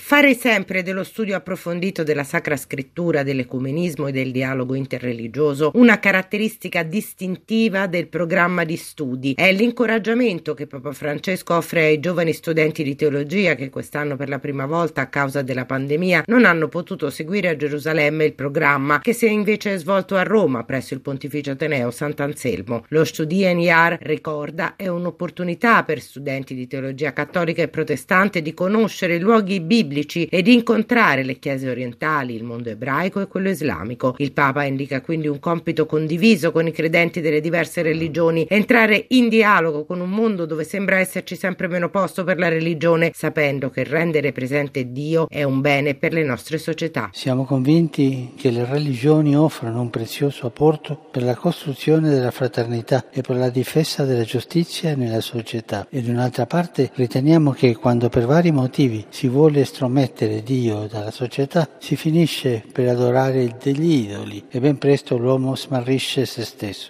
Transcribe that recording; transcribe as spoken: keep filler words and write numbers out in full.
Fare sempre dello studio approfondito della Sacra Scrittura, dell'ecumenismo e del dialogo interreligioso una caratteristica distintiva del programma di studi. È l'incoraggiamento che Papa Francesco offre ai giovani studenti di teologia che quest'anno per la prima volta a causa della pandemia non hanno potuto seguire a Gerusalemme il programma, che si è invece svolto a Roma presso il Pontificio Ateneo Sant'Anselmo. Lo Studienjahr, ricorda, è un'opportunità per studenti di teologia cattolica e protestante di conoscere i luoghi biblici e di incontrare le chiese orientali, il mondo ebraico e quello islamico. Il Papa indica quindi un compito condiviso con i credenti delle diverse religioni, entrare in dialogo con un mondo dove sembra esserci sempre meno posto per la religione, sapendo che rendere presente Dio è un bene per le nostre società. Siamo convinti che le religioni offrono un prezioso apporto per la costruzione della fraternità e per la difesa della giustizia nella società. E da un'altra parte riteniamo che quando per vari motivi si vuole estromettere Dio dalla società, si finisce per adorare degli idoli e ben presto l'uomo smarrisce se stesso.